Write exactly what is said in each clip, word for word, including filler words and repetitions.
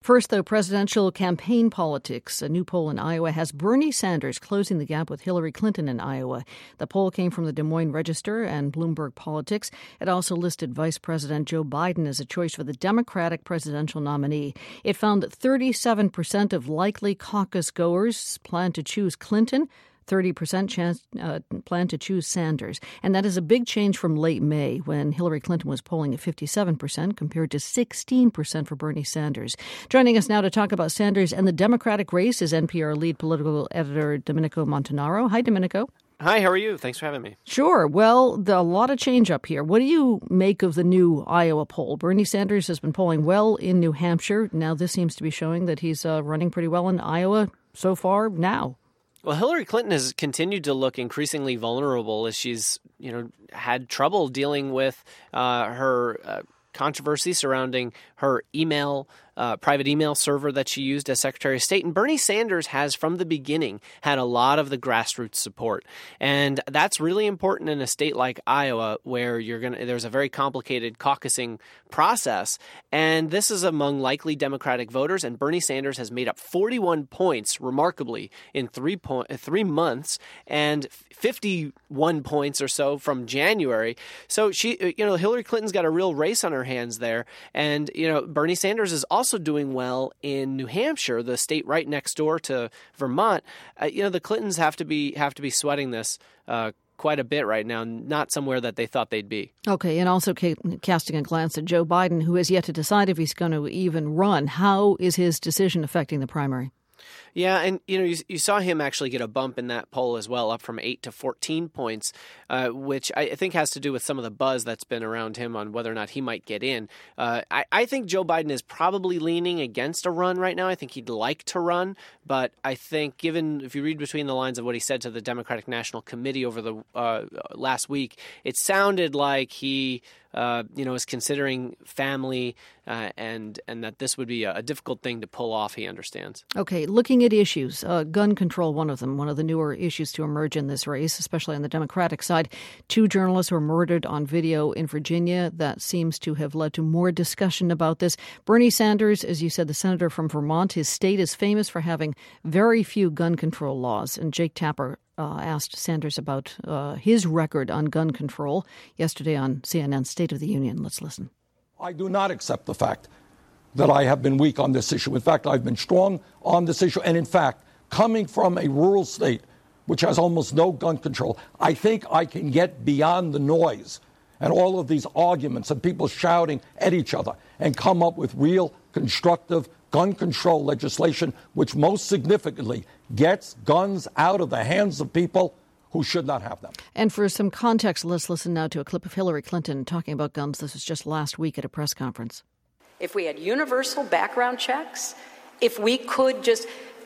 First, though, presidential campaign politics. A new poll in Iowa has Bernie Sanders closing the gap with Hillary Clinton in Iowa. The poll came from the Des Moines Register and Bloomberg Politics. It also listed Vice President Joe Biden as a choice for the Democratic presidential nominee. It found that thirty-seven percent of likely caucus goers plan to choose Clinton, thirty percent chance, uh, plan to choose Sanders. And that is a big change from late May, when Hillary Clinton was polling at fifty-seven percent compared to sixteen percent for Bernie Sanders. Joining us now to talk about Sanders and the Democratic race is N P R lead political editor Domenico Montanaro. Hi, Domenico. Hi, how are you? Thanks for having me. Sure. Well, the, a lot of change up here. What do you make of the new Iowa poll? Bernie Sanders has been polling well in New Hampshire. Now this seems to be showing that he's uh, running pretty well in Iowa so far now. Well, Hillary Clinton has continued to look increasingly vulnerable as she's, you know, had trouble dealing with uh, her uh, controversy surrounding her email, uh, private email server that she used as Secretary of State. And Bernie Sanders has, from the beginning, had a lot of the grassroots support. And that's really important in a state like Iowa, where you're going to, there's a very complicated caucusing process. And this is among likely Democratic voters. And Bernie Sanders has made up forty-one points, remarkably, in three po- three months, and fifty-one points or so from January. So she, you know, Hillary Clinton's got a real race on her hands there. And, you know, Bernie Sanders is also doing well in New Hampshire, the state right next door to Vermont. Uh, you know, the Clintons have to be have to be sweating this uh, quite a bit right now, not somewhere that they thought they'd be. Okay, and also ca- casting a glance at Joe Biden, who has yet to decide if he's going to even run. How is his decision affecting the primary? Yeah, and you know, you, you saw him actually get a bump in that poll as well, up from eight to fourteen points, uh, which I think has to do with some of the buzz that's been around him on whether or not he might get in. Uh, I, I think Joe Biden is probably leaning against a run right now. I think he'd like to run, but I think given, if you read between the lines of what he said to the Democratic National Committee over the uh, last week, it sounded like he Uh, you know, is considering family uh, and and that this would be a, a difficult thing to pull off, he understands. Okay, looking at issues, uh, gun control, one of them, one of the newer issues to emerge in this race, especially on the Democratic side. Two journalists were murdered on video in Virginia. That seems to have led to more discussion about this. Bernie Sanders, as you said, the senator from Vermont, his state is famous for having very few gun control laws. And Jake Tapper Uh, asked Sanders about uh, his record on gun control yesterday on C N N's State of the Union. Let's listen. I do not accept the fact that I have been weak on this issue. In fact, I've been strong on this issue. And in fact, coming from a rural state which has almost no gun control, I think I can get beyond the noise and all of these arguments and people shouting at each other and come up with real constructive gun control legislation, which most significantly gets guns out of the hands of people who should not have them. And for some context, let's listen now to a clip of Hillary Clinton talking about guns. This was just last week at a press conference. If we had universal background checks, if we could just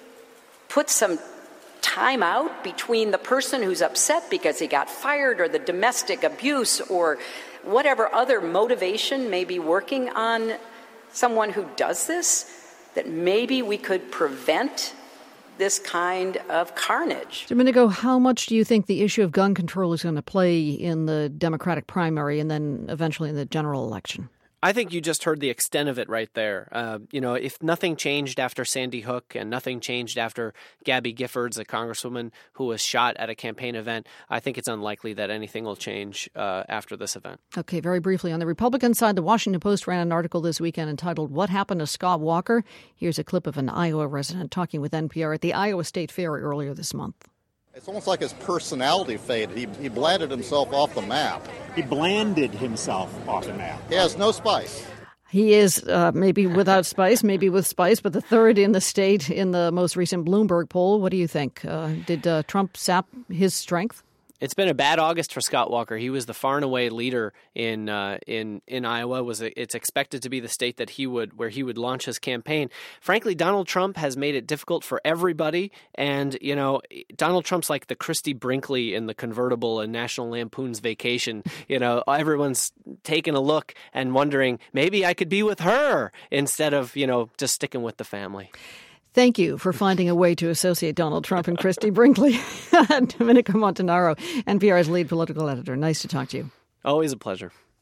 put some time out between the person who's upset because he got fired or the domestic abuse or whatever other motivation may be working on someone who does this, that maybe we could prevent this kind of carnage. Domenico, how much do you think the issue of gun control is going to play in the Democratic primary and then eventually in the general election? I think you just heard the extent of it right there. Uh, you know, if nothing changed after Sandy Hook and nothing changed after Gabby Giffords, a congresswoman who was shot at a campaign event, I think it's unlikely that anything will change uh, after this event. Okay, very briefly, on the Republican side, the Washington Post ran an article this weekend entitled "What Happened to Scott Walker?" Here's a clip of an Iowa resident talking with N P R at the Iowa State Fair earlier this month. It's almost like his personality faded. He, he blanded himself off the map. He blanded himself off the map. He has no spice. He is uh, maybe without spice, maybe with spice, but the third in the state in the most recent Bloomberg poll. What do you think? Uh, did uh, Trump sap his strength? It's been a bad August for Scott Walker. He was the far and away leader in uh, in in Iowa. Was it's expected to be the state that he would where he would launch his campaign. Frankly, Donald Trump has made it difficult for everybody. And you know, Donald Trump's like the Christy Brinkley in the convertible in National Lampoon's Vacation. You know, everyone's taking a look and wondering maybe I could be with her instead of you know just sticking with the family. Thank you for finding a way to associate Donald Trump and Christy Brinkley. Domenico Montanaro, N P R's lead political editor. Nice to talk to you. Always a pleasure.